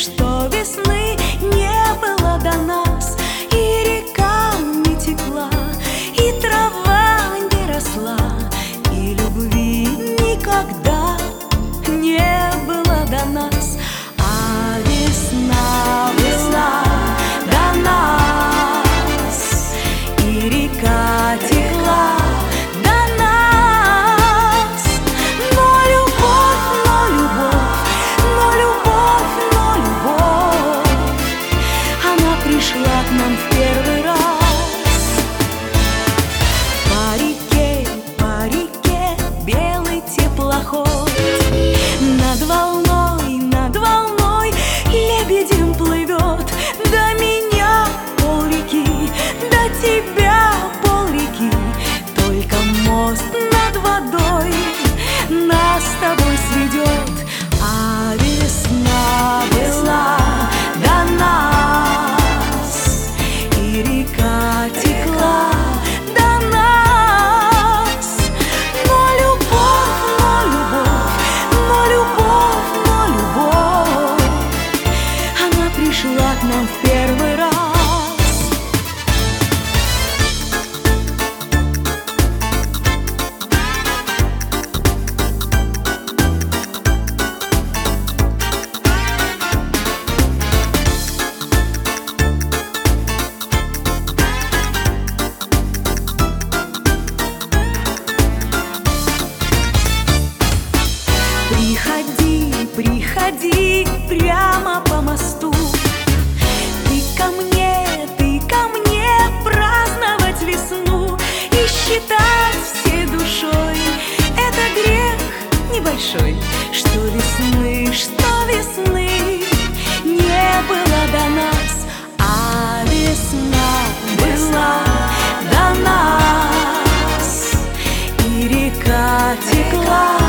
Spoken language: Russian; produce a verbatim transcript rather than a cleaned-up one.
что весны не было до нас, и река не текла, и трава не росла, и любви никогда не было до нас. А весна была до нас, и река текла до нас. Но любовь, но любовь, но любовь, но любовь, она пришла к нам в первый раз. По реке, по реке белый теплоход, над волной, над волной лебедем плывет. До меня полреки, до тебя полреки, только мост над водой нас с тобой сведет. А весна была до нас, и река текла до нас. Но любовь, но любовь, но любовь, но любовь, она пришла к нам в первый раз. Приходи, приходи прямо по мосту. Ты ко мне, ты ко мне праздновать весну и считать всей душой. Это грех небольшой, что весны, что весны не было до нас. А весна была до нас, и река текла